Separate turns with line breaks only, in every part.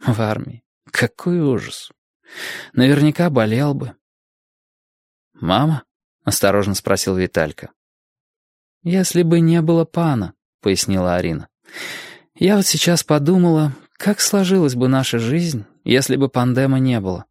В армии. Какой ужас. Наверняка болел бы. «Мама?» — осторожно спросил Виталька. «Если бы не было пана», — пояснила Арина. «Я вот сейчас подумала, как сложилась бы наша жизнь, если бы пандема не было».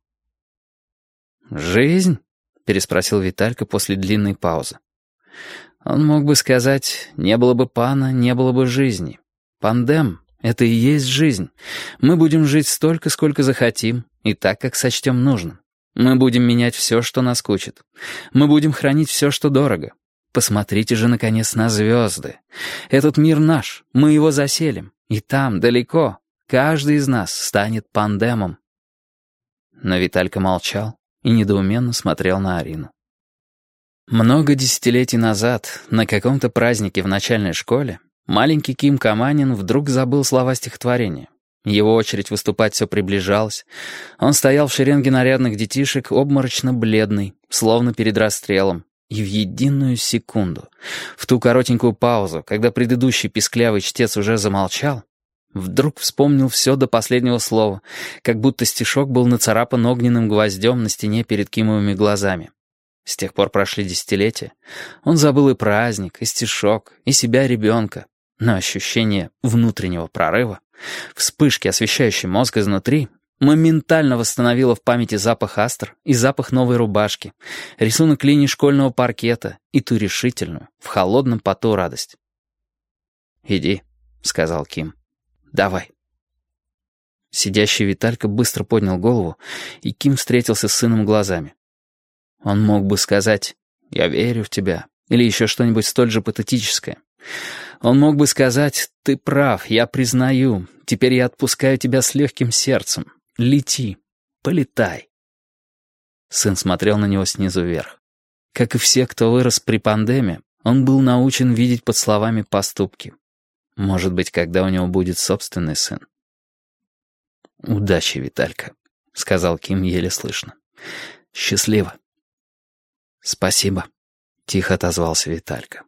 «Жизнь?» — переспросил Виталька после длинной паузы. Он мог бы сказать, не было бы пана, не было бы жизни. Пандем — это и есть жизнь. Мы будем жить столько, сколько захотим, и так, как сочтем нужным. Мы будем менять все, что наскучит. Мы будем хранить все, что дорого. Посмотрите же, наконец, на звезды. Этот мир наш, мы его заселим. И там, далеко, каждый из нас станет пандемом. Но Виталька молчал и недоуменно смотрел на Арину. Много десятилетий назад, на каком-то празднике в начальной школе, маленький Ким Каманин вдруг забыл слова стихотворения. Его очередь выступать все приближалась. Он стоял в шеренге нарядных детишек, обморочно бледный, словно перед расстрелом. И в единую секунду, в ту коротенькую паузу, когда предыдущий писклявый чтец уже замолчал, вдруг вспомнил все до последнего слова, как будто стишок был нацарапан огненным гвоздем на стене перед Кимовыми глазами. С тех пор прошли десятилетия. Он забыл и праздник, и стишок, и себя ребенка. Но ощущение внутреннего прорыва, вспышки, освещающей мозг изнутри, моментально восстановило в памяти запах астр и запах новой рубашки, рисунок линий школьного паркета и ту решительную, в холодном поту радость. «Иди», — сказал Ким. «Давай». Сидящий Виталька быстро поднял голову, и Ким встретился с сыном глазами. Он мог бы сказать «Я верю в тебя» или еще что-нибудь столь же патетическое. Он мог бы сказать «Ты прав, я признаю, теперь я отпускаю тебя с легким сердцем. Лети, полетай». Сын смотрел на него снизу вверх. Как и все, кто вырос при пандемии, он был научен видеть под словами поступки. Может быть, когда у него будет собственный сын. «Удачи, Виталька», — сказал Ким еле слышно. «Счастливо». «Спасибо», — тихо отозвался Виталька.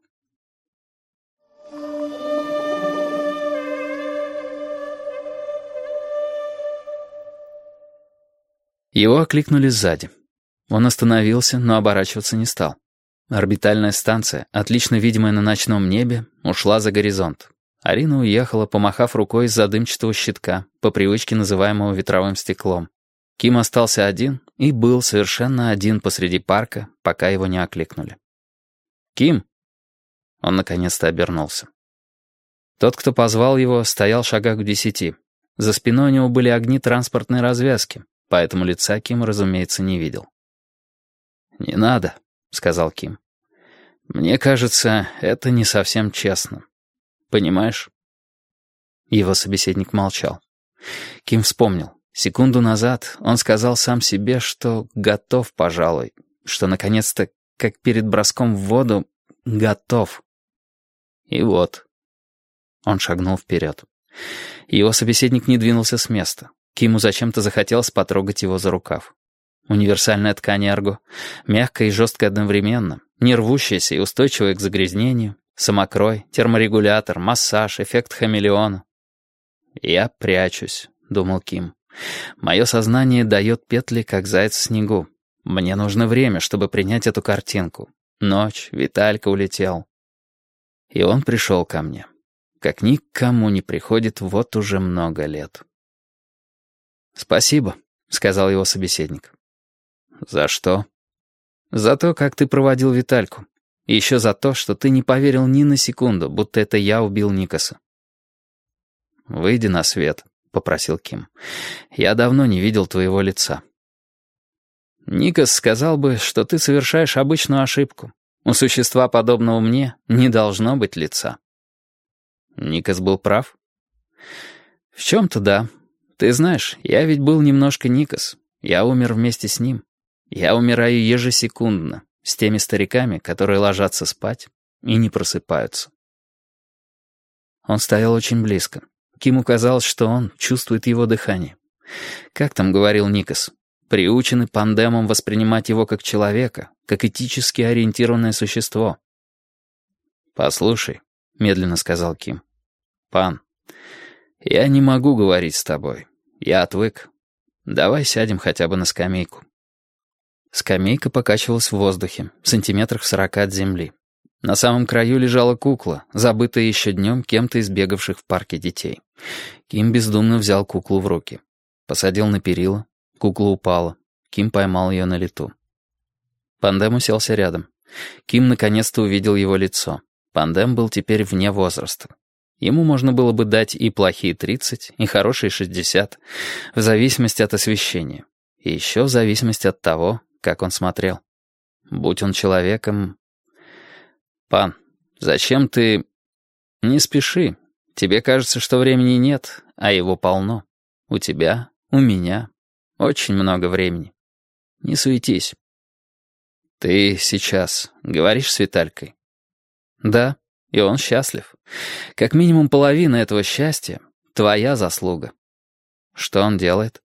Его окликнули сзади. Он остановился, но оборачиваться не стал. Орбитальная станция, отлично видимая на ночном небе, ушла за горизонт. Арина уехала, помахав рукой из-за дымчатого щитка, по привычке называемого ветровым стеклом. Ким остался один и был совершенно один посреди парка, пока его не окликнули. «Ким!» Он наконец-то обернулся. Тот, кто позвал его, стоял в шагах в 10. За спиной у него были огни транспортной развязки, поэтому лица Ким, разумеется, не видел. «Не надо», — сказал Ким. «Мне кажется, это не совсем честно. Понимаешь?» Его собеседник молчал. Ким вспомнил. Секунду назад он сказал сам себе, что готов, пожалуй, что, наконец-то, как перед броском в воду, готов. И вот. Он шагнул вперед. Его собеседник не двинулся с места. Киму зачем-то захотелось потрогать его за рукав. Универсальная ткань эрго, мягкая и жесткая одновременно, не рвущаяся и устойчивая к загрязнению, самокрой, терморегулятор, массаж, эффект хамелеона. «Я прячусь», — думал Ким. «Мое сознание дает петли, как заяц в снегу. Мне нужно время, чтобы принять эту картинку. Ночь, Виталька улетел. И он пришел ко мне. Как никому не приходит вот уже много лет». «Спасибо», — сказал его собеседник. «За что?» «За то, как ты проводил Витальку. И еще за то, что ты не поверил ни на секунду, будто это я убил Никаса». «Выйди на свет», — попросил Ким. «Я давно не видел твоего лица». «Никас сказал бы, что ты совершаешь обычную ошибку. У существа, подобного мне, не должно быть лица». «Никас был прав?» «В чем-то да. Ты знаешь, я ведь был немножко Никас. Я умер вместе с ним. Я умираю ежесекундно, с теми стариками, которые ложатся спать и не просыпаются». Он стоял очень близко. Киму казалось, что он чувствует его дыхание. Как там говорил Никас? Приучены пандемом воспринимать его как человека, как этически ориентированное существо. «Послушай», — медленно сказал Ким. «Пан, я не могу говорить с тобой. Я отвык. Давай сядем хотя бы на скамейку». Скамейка покачивалась в воздухе, сантиметрах в 40 от земли. На самом краю лежала кукла, забытая еще днем кем-то из бегавших в парке детей. Ким бездумно взял куклу в руки. Посадил на перила. Кукла упала. Ким поймал ее на лету. Пандем уселся рядом. Ким наконец-то увидел его лицо. Пандем был теперь вне возраста. Ему можно было бы дать и плохие 30, и хорошие 60, в зависимости от освещения. И еще в зависимости от того, как он смотрел. Будь он человеком... «Пан, зачем ты...» «Не спеши. Тебе кажется, что времени нет, а его полно. У тебя, у меня. Очень много времени. Не суетись». «Ты сейчас говоришь с Виталькой?» «Да, и он счастлив. Как минимум половина этого счастья — твоя заслуга». «Что он делает?»